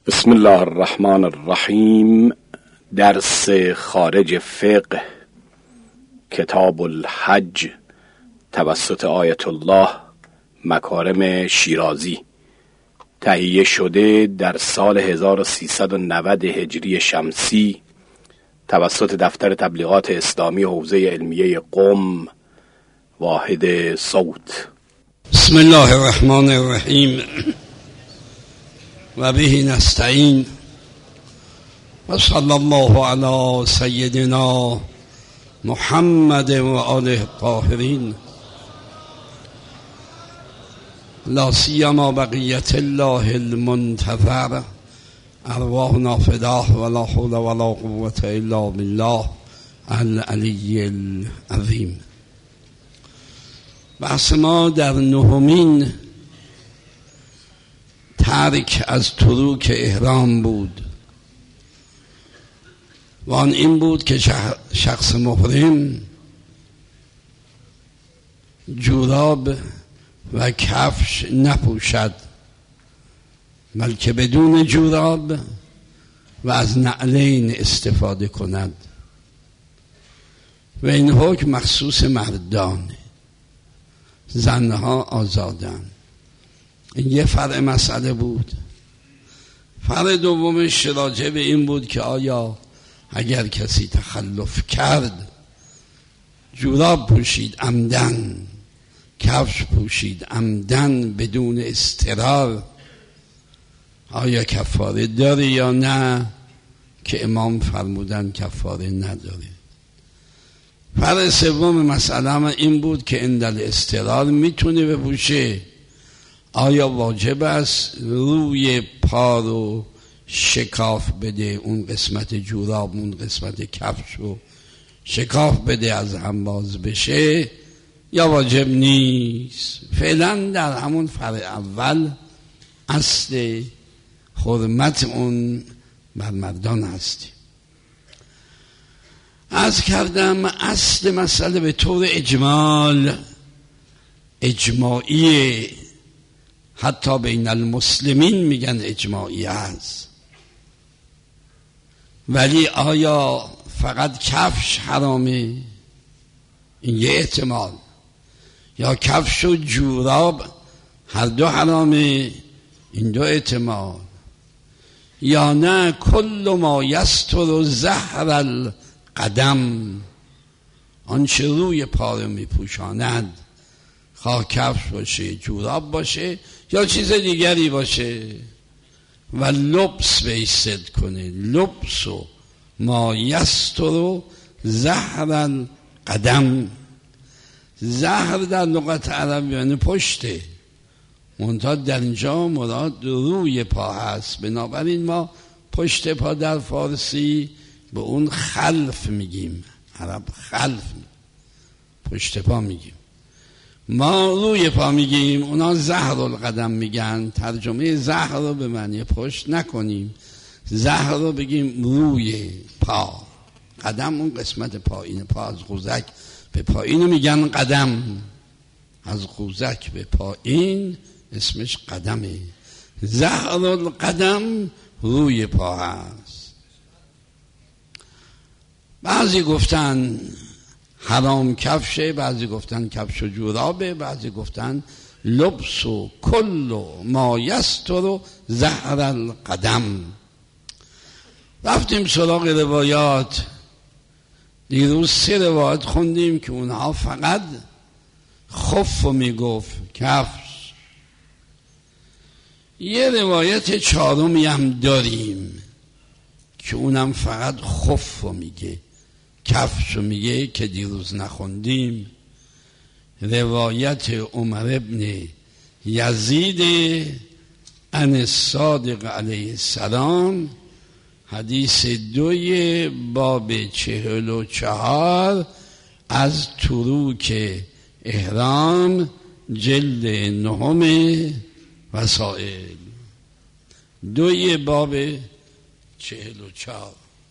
بسم الله الرحمن الرحیم. درس خارج فقه کتاب الحج توسط آیت الله مکارم شیرازی، تهیه شده در سال 1390 هجری شمسی توسط دفتر تبلیغات اسلامی حوزه علمیه قم، واحد صوت. بسم الله الرحمن الرحیم و به نستعین و صلی الله علی سیدنا محمد و آله الطاهرین لا سیما بقیت الله المنتظر ارواحنا فداه ولا حول ولا قوة الا بالله العلی العظیم. بحث ما در نهمین ترک از تروک احرام بود و آن این بود که شخص محرم جوراب و کفش نپوشد، بلکه بدون جوراب و از نعلین استفاده کند و این حکم مخصوص مردانه، زنها آزادن. این یه فرع مسئله بود. فرع دومش راجع به این بود که آیا اگر کسی تخلف کرد، جوراب پوشید عمدن، کفش پوشید عمدن بدون اضطرار، آیا کفاره داره یا نه؟ که امام فرمودن کفاره نداره. فرع سوم مسئله هم این بود که اندل اضطرار میتونه بپوشه، آیا واجب است روی پا رو شکاف بده، اون قسمت جوراب اون قسمت کفش رو شکاف بده از هم باز بشه یا واجب نیست؟ فعلا در همون فرع اول اصل حرمت اون بر مردان هستیم. عرض کردم اصل مسئله به طور اجماعی، حتی بین المسلمین میگن اجماعی هست، ولی آیا فقط کفش حرامه؟ این یه احتمال. یا کفش و جوراب هر دو حرامه؟ این دو احتمال. یا نه کل ما یستر ظهر القدم، آنچه روی پا رو میپوشاند، خواه کفش باشه، جوراب باشه یا چیز دیگری باشه، و لبس به ایستد کنه، لبس و ما یستر ظهر القدم. ظهر در لغت عربی یعنی پشته، منتها در اینجا مراد روی پا هست. بنابراین ما پشت پا در فارسی به اون خلف میگیم، عرب خلف پشت پا میگیم، ما روی پا میگیم، اونا ظهر القدم میگن. ترجمه ظهر رو به معنی پشت نکنیم، ظهر رو بگیم روی پا. قدم اون قسمت پایین پا، از قوزک به پایین میگن قدم، از قوزک به پایین اسمش قدمه. ظهر القدم روی پا هست. بعضی گفتن حرام کفشه، بعضی گفتن کفش و جورابه، بعضی گفتن لبس و کل و ما یستر ظهر القدم. رفتیم سراغ روایات. دیروز 3 روایت خوندیم که اونها فقط خف و میگفت کفش. یه روایت 4 هم داریم که اونم فقط خف و میگه، کفش رو میگه، که دیروز نخوندیم. روایت عمر ابن یزید عن الصادق علیه السلام، حدیث 2 باب 44 از تروک احرام، جلد 9 وسائل، 2 باب 44.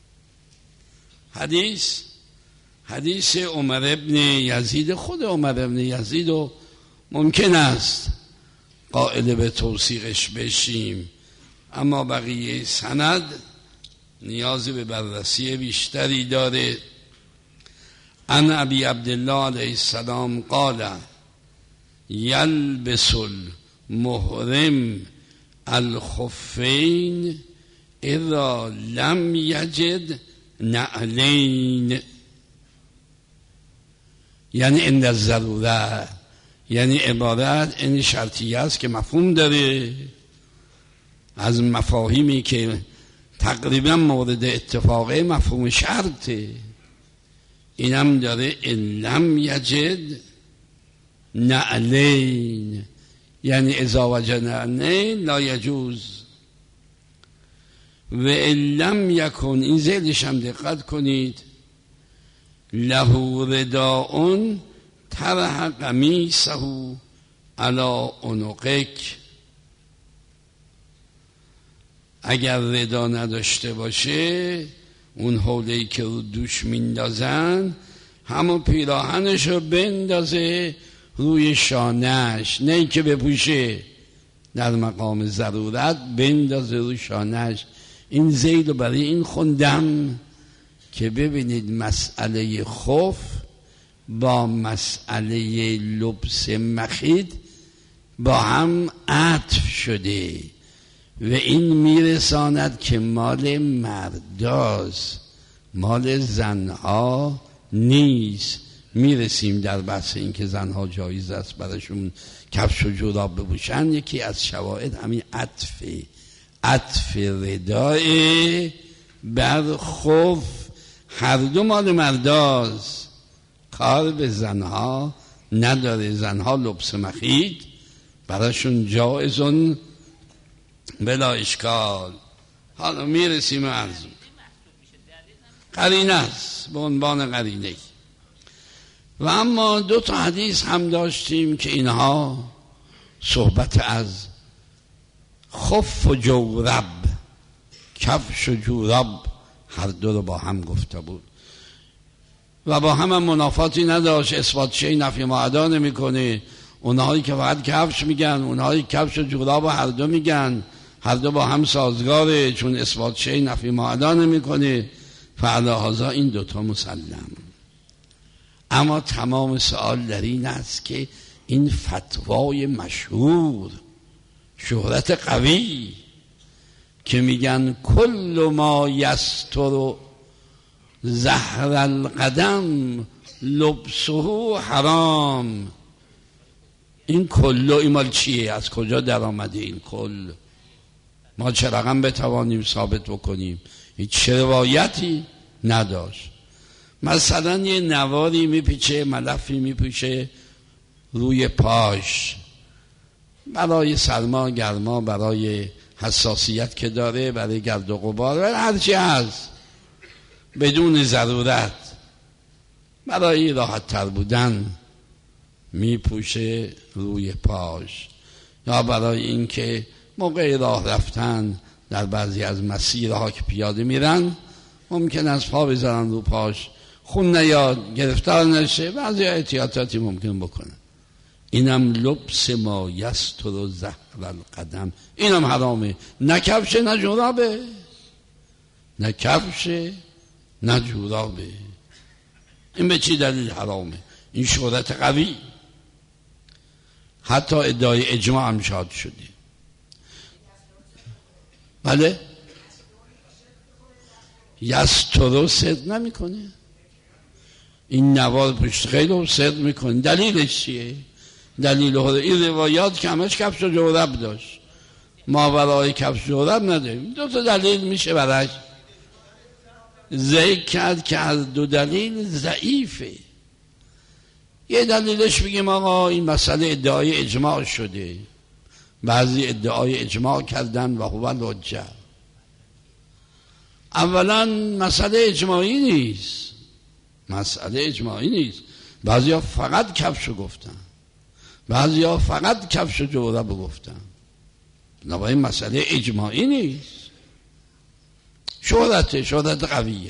حدیث عمر ابن یزید. خود عمر ابن یزید و ممکن است قائل به توثیقش بشیم، اما بقیه سند نیازی به بررسی بیشتری داره. عن ابی عبدالله علیه السلام قال یلبس المحرم الخفین اذا لم یجد نعلین، یعنی عند الضروره، یعنی عبارت این شرطیه است که مفهوم داره از مفاهیمی که تقریبا مورد اتفاقه، مفهوم شرطه. اینم داره ان لم یجد نعلین، یعنی اذا وجد نعلین لا یجوز. و ان لم یکن، این زیلش هم دقت کنید، له رداء طرح قمیصه علی عنقک، اگر ردا نداشته باشه اون حوله‌ای که رو دوش میندازن همون پیراهنش رو بندازه روی شانهش، نه اینکه بپوشه، در مقام ضرورت بندازه روی شانهش. این زید رو برای این خوندم که ببینید مسئله خف با مسئله لبس مخید با هم عطف شده و این میرساند که مال مرداست، مال زنها نیست. میرسیم در بحث این که زنها جایز است براشون کفش و جوراب بپوشن. یکی از شواهد همین عطف ردای بر خف، هر دو مال مرداست، کار به زنها نداره. زنها لبس مخید براشون جایزون بلا اشکال. حالا میرسیم و عرض قرینه است به عنوان قرینه. و اما دو تا حدیث هم داشتیم که اینها صحبت از خف و جورب، کفش و جوراب هر دو رو با هم گفته بود و با هم منافاتی نداشت. اثبات شیء نفی ما ادا نمیکنه. اونهایی که فقط کفش میگن، اونهایی کفش و جوراب هر دو میگن، هر دو با هم سازگاره، چون اثبات شیء نفی ما ادا نمیکنه. فعلی هذا این دوتا مسلم. اما تمام سوال در این است که این فتوای مشهور، شهرت قوی که میگن کل ما یستر ظهر القدم لبسه حرام، این کل این مال چیه؟ از کجا در آمده این کل؟ ما چه رقم بتوانیم ثابت بکنیم؟ هیچ روایتی نداشت. مثلا یه نواری میپیچه، ملفی میپیچه روی پاش برای سرما گرما، برای حساسیت که داره، برای گرد و غبار، برای هرچی هست، بدون ضرورت برای راحت تر بودن میپوشه روی پاش، یا برای اینکه موقع راه رفتن در بعضی از مسیرها که پیاده میرن ممکن است پا بذارن رو پاش، خون نیاد، گرفتار نشه، بعضی احتیاطاتی ممکن بکنن. اینم لبس ما یستر ظهر القدم، اینم حرامه. نه کفش نه جورابه، نه کفش نه جورابه. این به چی دلیل حرامه؟ این شهرت قوی، حتی ادعای اجماع هم شاد شده. بله، یستر صدق نمیکنه، این نوار پشت خیلی صدق میکنه. دلیلش چیه؟ دلیل این روایات که همش کفش و جورب داشت، ما برای کفش و جورب نداریم. دو تا دلیل میشه برش ذکر کرد که از دو دلیل ضعیفه. یه دلیلش بگیم آقا این مسئله ادعای اجماع شده، بعضی ادعای اجماع کردن و هو الحجه. اولا مسئله اجماعی نیست، مسئله اجماعی نیست. بعضی ها فقط کفشو گفتن، بعضی ها فقط کفش و جورب گفتن. بنابراین مسئله اجماعی نیست، شهرت قویه.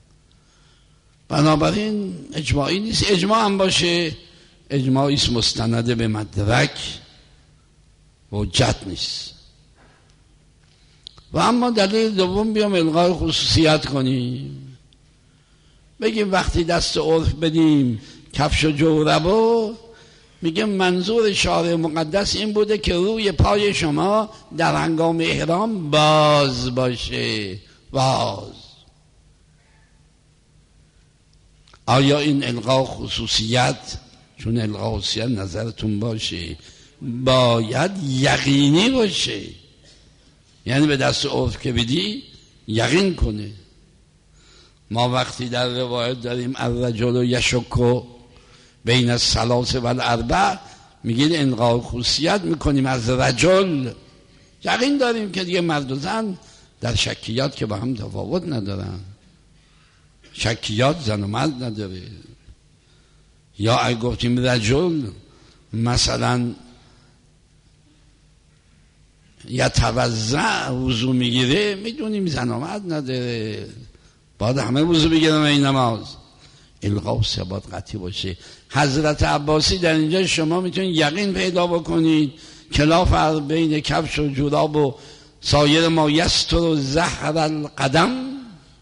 بنابراین اجماعی نیست. اجماع هم باشه، اجماعی است مستند به مدرک، حجت نیست. و اما دلیل دوم بیام الغای خصوصیت کنیم، بگیم وقتی دست عرف بدیم کفش و جوربو، میگه منظور شارع مقدس این بوده که روی پای شما در هنگام احرام باز باشه. باز. آیا این الغا خصوصیت، چون الغا خصوصیت نظرتون باشه باید یقینی باشه، یعنی به دست عرف که بدی یقین کنه. ما وقتی در روایت داریم الرجل یشک بین الثلاث و الاربع، میگید الغا خصوصیت میکنیم از رجل، یقین داریم که دیگه مرد و زن در شکیات که با هم تفاوت ندارن، شکیات زن و مرد نداره. یا اگه گفتیم رجل مثلا یا توزع وضو میگیره، میدونیم زن و مرد نداره، باید همه وضو بگیرن این نماز. الغا ثبات قطعی باشه. حضرت عباسی در اینجا شما میتونید یقین پیدا بکنید که لا فرق بین کفش و جوراب و سایر ما یستر ظهر القدم.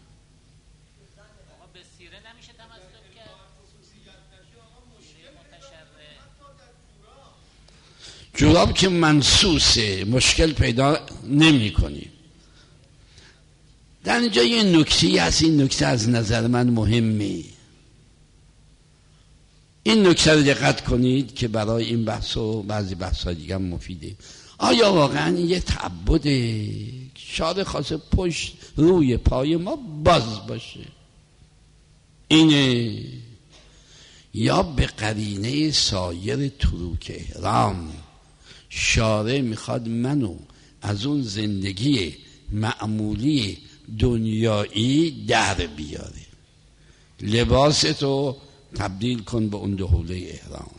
جوراب که منسوسه مشکل پیدا نمی کنیم. در اینجا یه نکته هست، این نکته از نظر من مهمه. این نکته رو دقت کنید که برای این بحث و بعضی بحث ها دیگه هم مفیده. آیا واقعا یه تعبد شارع خاص پشت روی پای ما باز باشه اینه، یا به قرینه سایر تروک احرام شارع میخواد منو از اون زندگی معمولی دنیایی در بیاره، لباستو تبدیل کن به اون دو حوله احرام،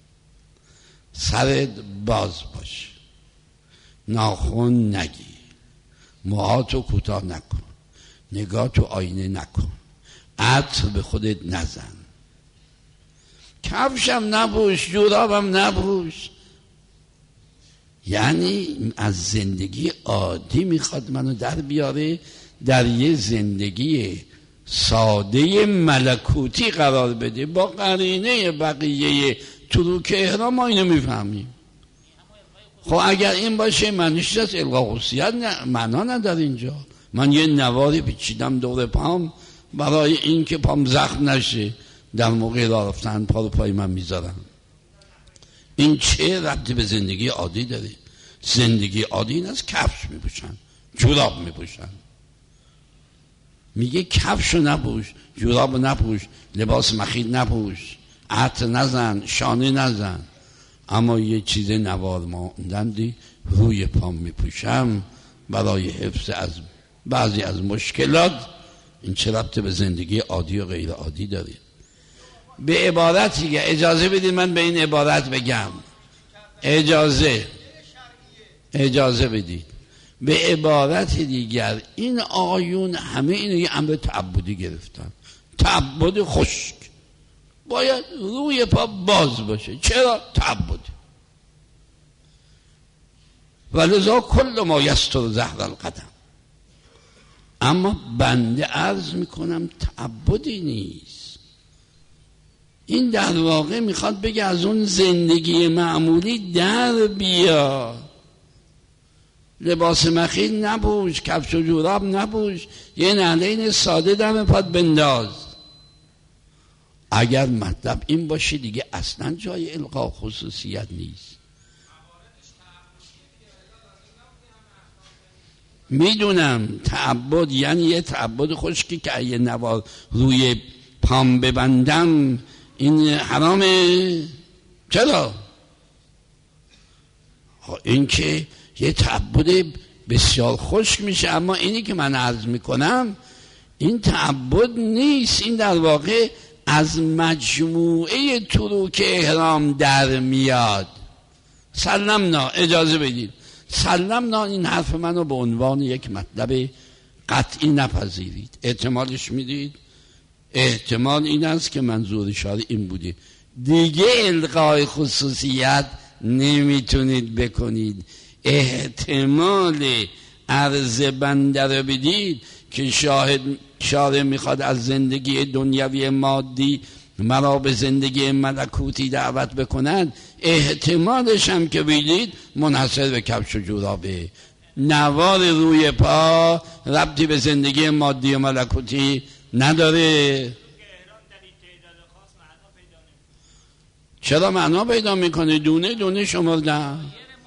سرت باز باش، ناخن نگی، موهاتو کوتاه نکن، نگاه تو آینه نکن، عطر به خودت نزن، کفشم نپوش، جورابم نپوش. یعنی از زندگی عادی میخواد منو در بیاره در یه زندگی ساده ملکوتی قرار بده. با قرینه بقیه تروک احرام ما اینو میفهمیم. خب اگر این باشه معنیش از الغا خصوصیت معنا نداره. اینجا من یه نواری پیچیدم دور پام برای این که پام زخم نشه، در موقع راه رفتن پا رو پای من میذارم. این چه ربطی به زندگی عادی داره؟ زندگی عادی این از کفش میپوشن، جوراب میپوشن. میگه کفشو نپوش، جورابو نپوش، لباس مخیل نپوش، عطر نزن، شانه نزن، اما یه چیز نوار ماندندی روی پام میپوشم برای حفظ از بعضی از مشکلات. این چه ربطی به زندگی عادی و غیر عادی داره؟ به عبارت دیگه اجازه بدید من به این عبارت بگم، اجازه بدید. به عبارت دیگر این آیون همه اینو یه امر تعبدی گرفتن، تعبد خشک، باید روی پا باز باشه. چرا؟ تعبد. ولذا کل ما یستر ظهر القدم. اما بنده عرض میکنم تعبدی نیست. این در واقع میخواد بگه از اون زندگی معمولی در بیا، لباس مخیل نپوش، کفش و جوراب نپوش، یه نعلین ساده دم پات بنداز. اگر مطلب این باشه دیگه اصلا جای الغا خصوصیت نیست. میدونم تعبد یعنی یه تعبد خشکی که یه نوار روی پام ببندم این حرامه. چرا؟ این که یه تعبد بسیار خشک میشه. اما اینی که من عرض میکنم این تعبد نیست، این در واقع از مجموعه تروک احرام در میاد. سلمنا، اجازه بدید، سلمنا این حرف منو به عنوان یک مطلب قطعی نپذیرید. احتمالش میدید، احتمال این است که منظور شارع این بوده دیگه الغای خصوصیت نمیتونید بکنید. احتمال عرض بنده رو بدید که شارع میخواد از زندگی دنیوی مادی مرا به زندگی ملکوتی دعوت بکنند، احتمالش هم که بدید منحصر به کفش و جورابه. نوار روی پا ربطی به زندگی مادی و ملکوتی نداره. چرا معنا پیدا میکنه؟ دونه دونه شمردن.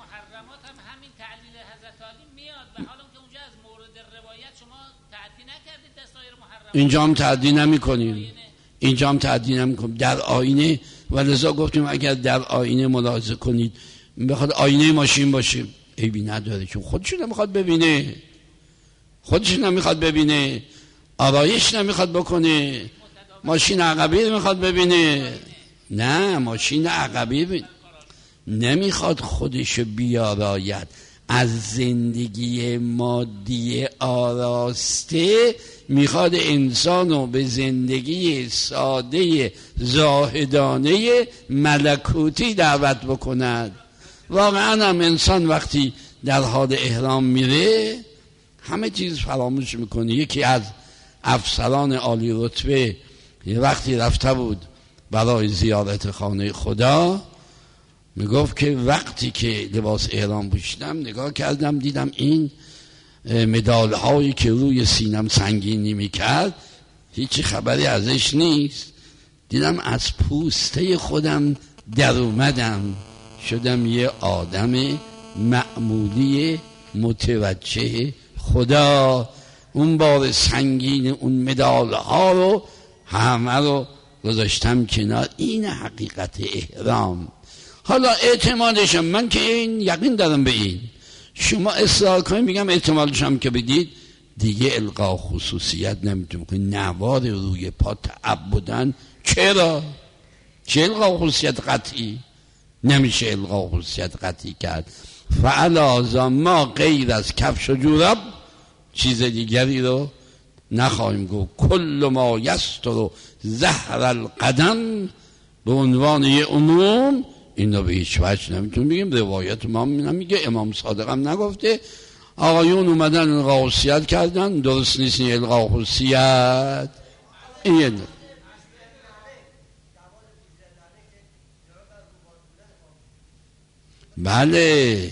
اینجا هم تعدی نمی کنیم، اینجا هم تعدی نمی کنیم در آینه. و لذا گفتیم اگر در آینه ملاحظه کنید بخواد آینه ماشین باشیم عیبی نداره، چون خودش نمیخواد ببینه، خودش نمیخواد ببینه، آرایش نمیخواد بکنه، ماشین عقبی میخواد ببینه. نه، ماشین عقبی نمیخواد خودش بیاراید. از زندگی مادی آراسته میخواد انسانو به زندگی ساده زاهدانه ملکوتی دعوت بکند. واقعا هم انسان وقتی در حال احرام میره همه چیز فراموش میکنه. یکی از افسران عالی رتبه وقتی رفته بود برای زیارت خانه خدا میگفت که وقتی که لباس احرام پوشیدم نگاه کردم دیدم این مدال هایی که روی سینم سنگینی میکرد هیچی خبری ازش نیست. دیدم از پوسته خودم در اومدم، شدم یه آدم معمولی متوجه خدا. اون بار سنگین اون مدال ها رو همه رو گذاشتم کنار. این حقیقت احرام. حالا اعتمادشم من که این یقین دارم به این، شما اصرار کنید میگم اعتمادشم که بدید دیگه القا خصوصیت نمیتونم کنید. نوار روی پا تعبدن چرا؟ چه القا خصوصیت قطعی؟ نمیشه القا خصوصیت قطعی کرد. فعلا ما غیر از کفش و جوراب چیز دیگری رو نخواهیم گفت. کل ما یستر ظهر القدم به عنوان یه عموم این رو به هیچ وجه نمیتون بگیم. روایت ما نمیگه، امام صادق هم نگفته. آقایون اومدن القا خصوصیت کردن، درست نیست این القا خصوصیت. این بله،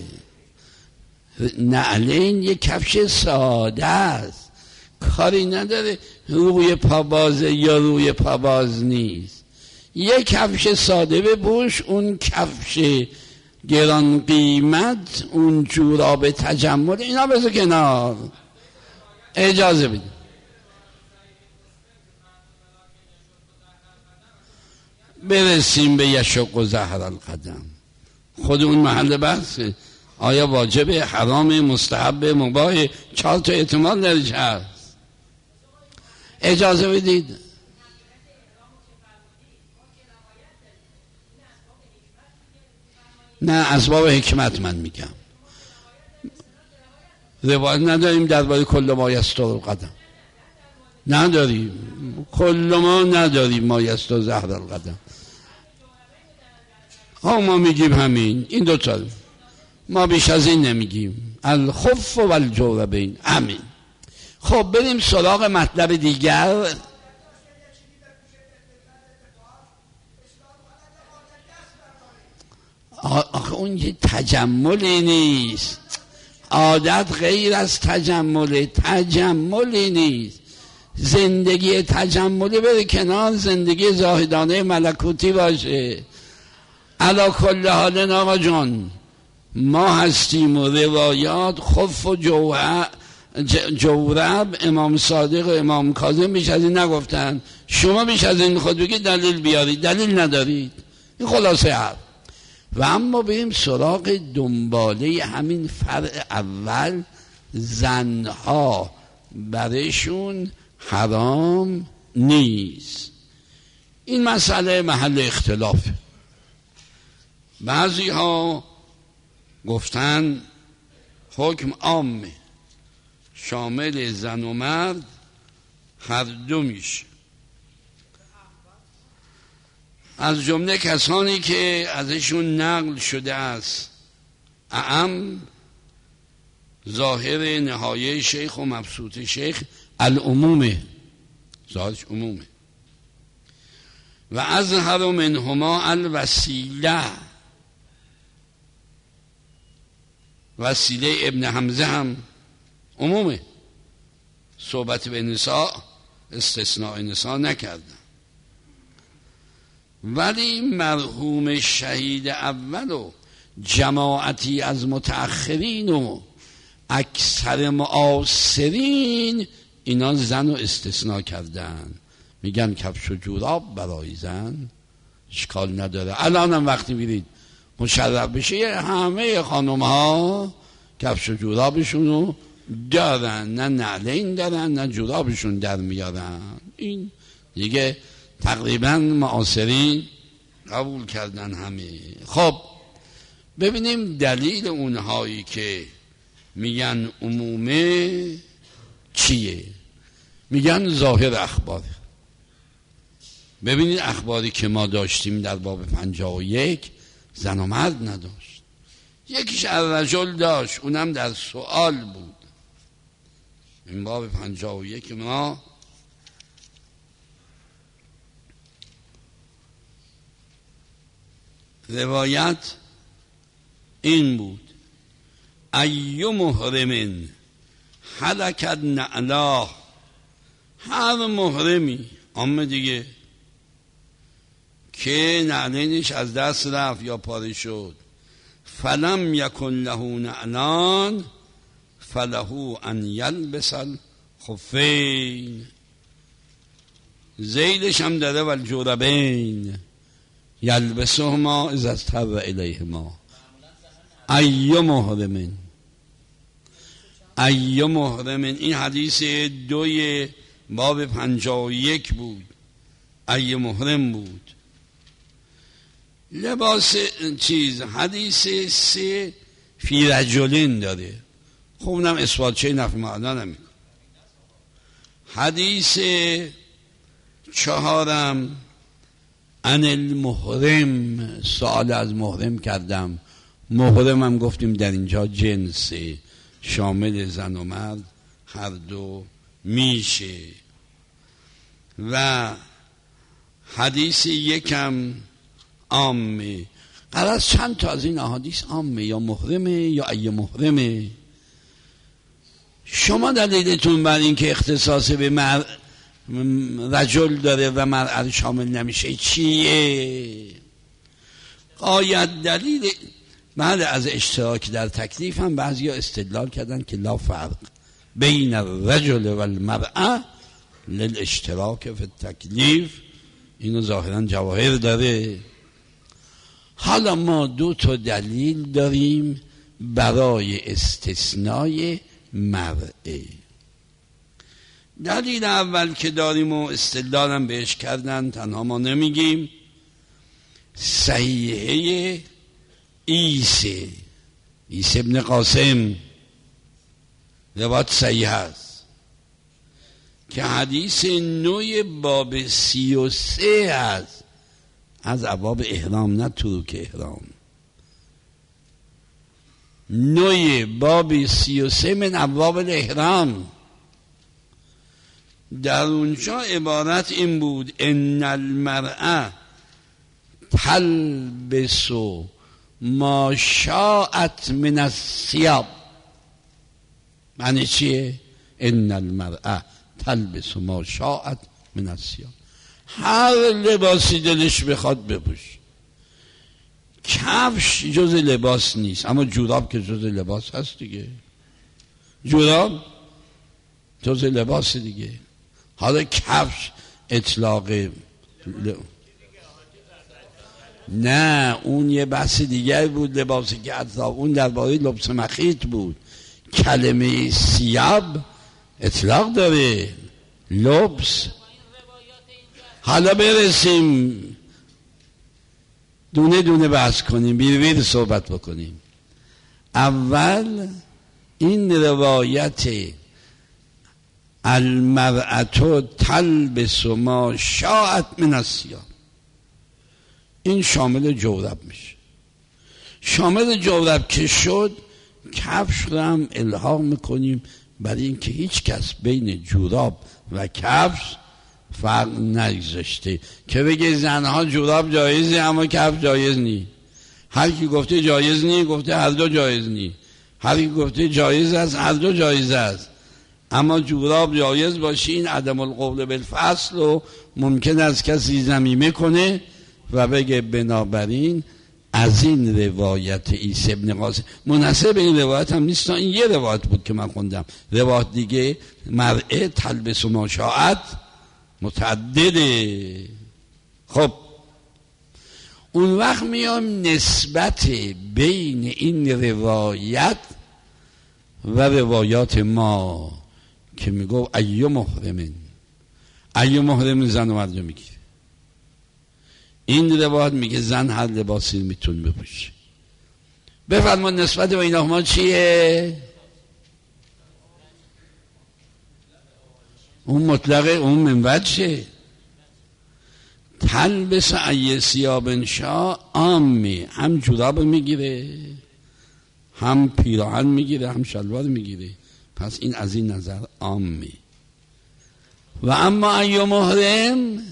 نعلین یه کفش ساده است، کاری نداره روی پابازه یا روی پاباز نیست. یه کفش ساده بپوش، اون کفش گران قیمت، اون جوراب تجمل اینا بذار کنار. اجازه بده. برسیم به یشق و ظهر القدم. خود اون محل بحثه. آیا واجبه، حرام، مستحب، مباح؟ 4 تا احتمال درش هست. اجازه بدید. نه، اسباب حکمت من میگم. روایت نداریم درباره کل ما یستر القدم، نداریم. کل ما نداریم ما یستر ظهر القدم. ما میگیم همین، این دوتا ما بیش از این نمیگیم. الخف و الجوربین، همین. خب بریم سراغ مطلب دیگر. آخه اون یه تجملی نیست. عادت غیر از تجملی نیست. زندگی تجملی بره کنار، زندگی زاهدانه ملکوتی باشه. علا کل حال آقا جان ما هستیم و روایات خف و جورب امام صادق و امام کاظم بیش از این نگفتن. شما بیش از این خود بگید دلیل بیارید، دلیل ندارید. این خلاصه حرف. و اما بریم سراغ دنباله همین فرع اول. زنها برشون حرام نیست. این مسئله محل اختلافه. بعضی ها گفتن حکم عامه، شامل زن و مرد هر دو میشه. از جمله کسانی که ازشون نقل شده است اعم ظاهر نهایه شیخ و مبسوط شیخ العمومه، ظاهرش عمومه. و اظهر منهما الوسیله، وسیله ابن حمزه هم عمومه، صحبت به نساء استثناء نساء نکردن. ولی مرحوم شهید اول و جماعتی از متأخرین و اکثر معاصرین اینا زن رو استثناء کردن، میگن کفش و جوراب برای زن اشکال نداره. الان هم وقتی میرید مشرف بشه همه خانم ها کفش و جورابشون رو دارن، نه نعلین دارن نه جورابشون در میارن. این دیگه تقریبا معاصرین قبول کردن همه. خب ببینیم دلیل اونهایی که میگن عمومه چیه. میگن ظاهر اخبار. ببینید اخباری که ما داشتیم در باب 51 زن و مرد نداشت، یکیش الرجل داشت، اونم در سؤال بود. این باب 51 ما روایت این بود: ای محرم حلکت نعلا، هر محرمی عامه دیگه که نعلینش از دست رفت یا پاره شد، فلم یکن له نعلان فله ان یلبس الخفین، زیدش هم داره والجوربین یلبسهما اذا اضطر الیهما. ای محرمین، ای محرمین، این حدیث 2 باب 51 بود. ای محرم بود. لباس چیز حدیث 3 فی رجلین داره، خب اونم اثبات چه نفی معنا نمیکنه. حدیث 4 ان المحرم، سوال از محرم کردم. محرم هم گفتیم در اینجا جنس شامل زن و مرد هر دو میشه. و حدیث 1 عامه. قرار چند تا از این احادیث عامه یا محرمه یا ای محرمه. شما دلیلتون بر این که اختصاص به رجل داره و مرأة شامل نمیشه چیه؟ قاید دلیل بعد از اشتراک در تکلیف هم بعضی ها استدلال کردن که لا فرق بین الرجل و المرأة للاشتراک فی التکلیف. اینو ظاهرا جواهر داره. حالا ما 2 تا دلیل داریم برای استثنای مرأة. دلیل اول که داریم و استدلالم بهش کردن، تنها ما نمیگیم، صحیحه عیسی ابن قاسم روایت صحیح است که حدیث 9 باب 33 هست، از ابواب احرام نه ترک احرام. 9 باب 33 من ابواب الاحرام. در اونجا عبارت این بود: ان المرأة تلبس ما شاءت من الثياب. معنی چیه؟ ان المرأة تلبس ما شاءت من الثياب، هر لباسی دلش بخواد بپوش. کفش جز لباس نیست، اما جوراب که جز لباس هست دیگه. جوراب جز لباس دیگه. حالا کفش اطلاق نه، اون یه بحث دیگر بود. لباسی که اطلاق اون درباره لبس مخیط بود. کلمه ثیاب اطلاق داره، لبس. حالا برسیم دونه دونه بحث کنیم، بیرویر صحبت بکنیم. اول این روایت المرأة تلبس ما شاءت من الثياب، این شامل جورب میشه. شامل جورب که شد کفش رو هم الحاق میکنیم برای اینکه هیچ کس بین جوراب و کفش فرق نگذاشته که بگه زنها جوراب جایزه اما کفش جایز نی. هر کی گفته جایز نی گفته هر دو جایز نی، هر کی گفته جایز است هر دو جایز است. اما جوراب جایز باشه این عدم القول بالفصل رو ممکن است کسی ضمیمه کنه و بگه بنابراین از این روایت عیسی ابن قاسم منحصر به این روایت هم نیست، این یه روایت بود که من خوندم، روایت دیگه مرئه تلبس و ماشاعت متعدده. خب اون وقت میام نسبت بین این روایت و روایات ما که میگو ایو محرم زن و مرد میگیره. این روایت میگه زن هر لباسی میتونه بپوشه. بفرما نسبت به این ما چیه؟ اون مطلقه اون منوج چه؟ تلبس ای ثیاب شا عامی، هم جوراب میگیره هم پیراهن میگیره هم شلوار میگیره، پس این از این نظر عامی. و اما ای محرم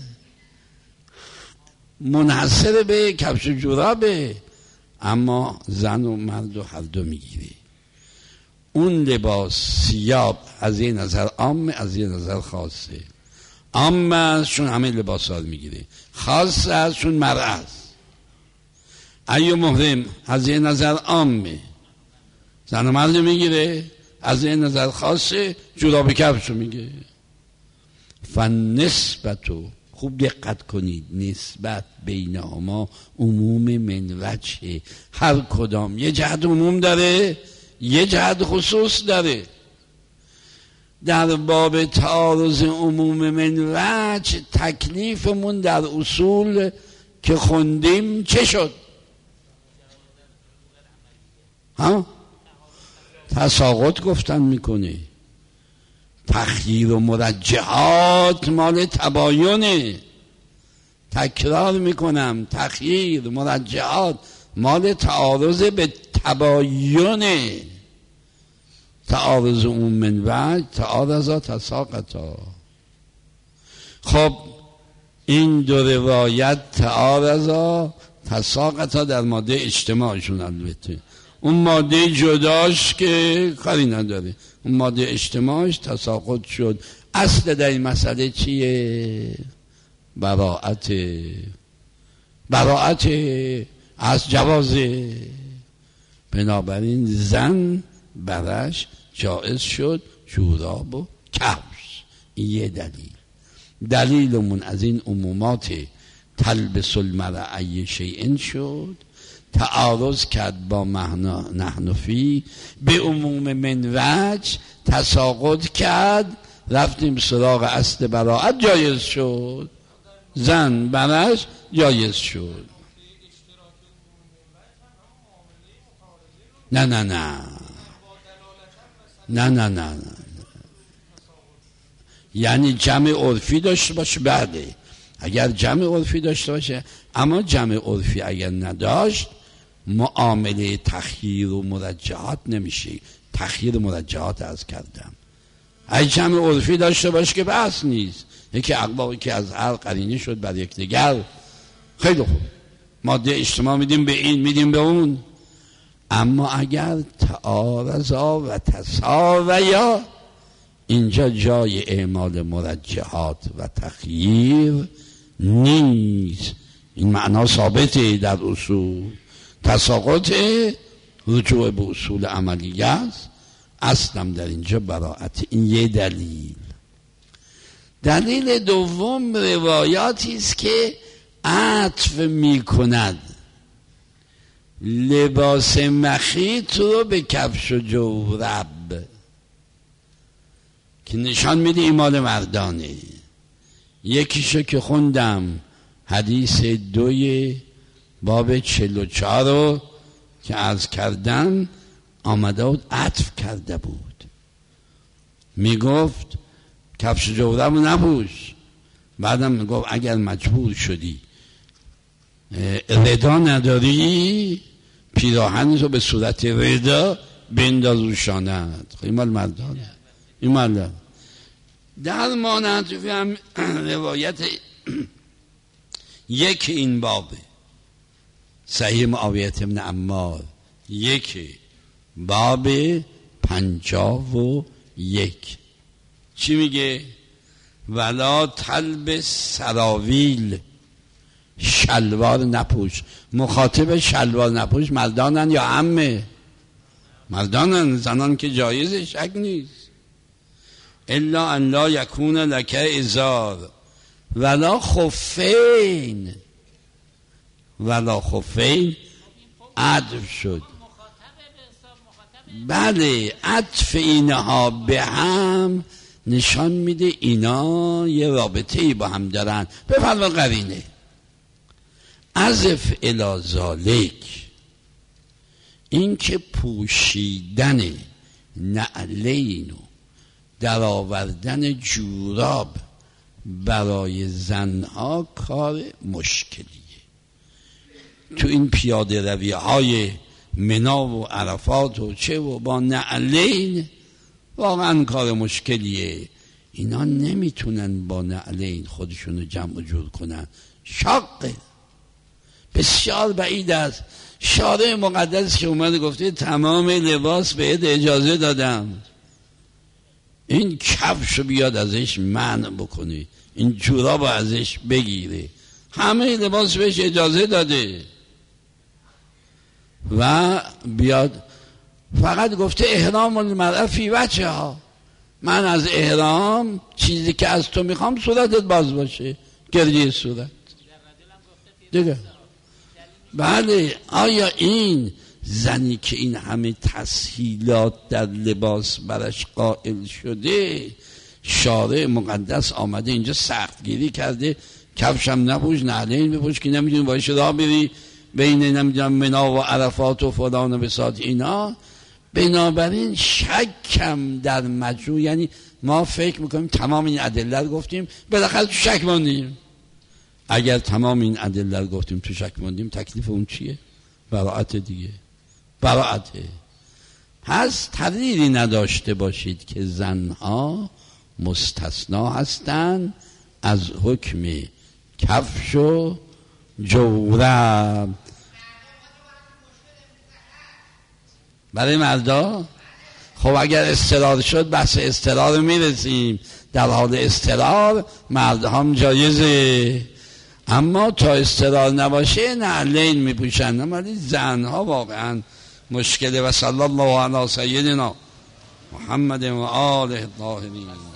منحصر به کفش و جورابه، اما زن و مرد و هر دو میگیره. اون لباس ثیاب از این نظر عامه از این نظر خاصه. عامه است چون همه لباس ها میگیره، خاصه است چون مرد است. ای محرم از این نظر عامه زن و مرد میگیره، از این نظر خاصه جوراب کفش رو میگه. فنسبتو خوب دقت کنید، نسبت بینهما عموم من وجه، هر کدام یه جهت عموم داره یه جهت خصوص داره. در باب تعارض عموم من وجه تکلیفمون در اصول که خوندیم چه شد؟ تساقط گفتن میکنه. تخییر و مرجحات مال تباینه. تکرار میکنم، تخییر مرجحات مال تعارض به تباینه. تعارض اون من وجه تعارضا تساقطا. خب این دو روایت تعارضا تساقطا در ماده اجتماعشون، البته اون ماده جداش که کاری نداره، اون ماده اجتماعش تساقط شد. اصل در این مسئله چیه؟ براءت از جوازه. بنابراین زن برش جائز شد جوراب و کفش. این یه دلیلمون از این عمومات تلبس المرء ای شیء شد، تعارض کرد با نحن فی به عموم من وجه، تساقط کرد، رفتیم سراغ اصل براءت، جایز شد، زن برش جایز شد. نه یعنی جمع عرفی داشته باشه بعده، اگر جمع عرفی داشته باشه. اما جمع عرفی اگر نداشت معامله تخییر و مرجحات نمیشه. تخییر مرجحات از کردم. اگر جمع عرفی داشته باشه که بحث نیست، یکی اقواقی که از هر قرینه شد بر یک دیگر، خیلی خوب، ماده اجتماع میدیم به این میدیم به اون. اما اگر تعارضا و تساویا، اینجا جای اعمال مرجحات و تخییر نیست. این معنا ثابته در اصول. تساقط رجوع به اصول عملیه است، اصلم در اینجا براءت. این یه دلیل دوم روایاتی است که عطف می کند لباس مخیط رو به کفش و جورب، که نشان میده این مال مردانه. یکیشو که خوندم حدیث 2 باب 44 رو که عرض کردم آمده بود عطف کرده بود، میگفت کفش و جورب رو نپوش. بعدم میگفت اگر مجبور شدی ردا نداری، پیراهن رو به صورت ردا بنداز روشانت. این مال مردانه، این مال در مانعطفی هم روایت یک این بابه صحیح معاویه بن عمار، یک باب 51 چی میگه؟ ولا تلبس سراویل، شلوار نپوش. مخاطب شلوار نپوش مردانن یا عمه؟ مردانن، زنان که جایزه شک نیست. الا ان لا یکون لک ازار ولا خفین، ولا خفین عطف شد. بله عطف اینها به هم نشان میده اینا یه رابطه‌ای با هم دارن. بفرما قرینه عزف الی ذالک، این که پوشیدن نعلین و در آوردن جوراب برای زنها کار مشکلیه. تو این پیاده روی های منا و عرفات و چه و با نعلین واقعا کار مشکلیه. اینا نمیتونن با نعلین خودشونو جمع جور کنن، شاقه، بسیار بعید است. شارع مقدس که اومده گفته تمام لباس بهت اجازه دادم، این کفشو بیاد ازش منع بکنی، این جورابو ازش بگیره، همه لباس بهش اجازه داده و بیاد. فقط گفته احرام المرأة فی وجهها، من از احرام چیزی که از تو میخوام صورتت باز باشه، گردی صورت دیگه. بله آیا این زنی که این همه تسهیلات در لباس برش قائل شده، شارع مقدس آمده اینجا سختگیری کرده کفشم نپوش نعلین بپوش که نمیدونی باش راه بری بین نمیدونم منا و عرفات و فلان و بساط اینا. بنابراین شکم در مجروح، یعنی ما فکر میکنیم تمام این ادله رو گفتیم بالاخره تو شک موندیم. اگر تمام این ادله رو گفتیم تو شک موندیم تکلیف اون چیه؟ براءت دیگه، براءته. پس تردیدی نداشته باشید که زنها مستثنا هستند از حکم کفش و جورب. برای مردا خب اگر اضطرار شد بحث اضطرار میرسیم، در حال اضطرار مرد هم جایزه، اما تا اضطرار نباشه نعلین میپوشن. ولی زنها واقعا مشکله. و صلی الله علی سیدنا محمد و آله الطاهرین.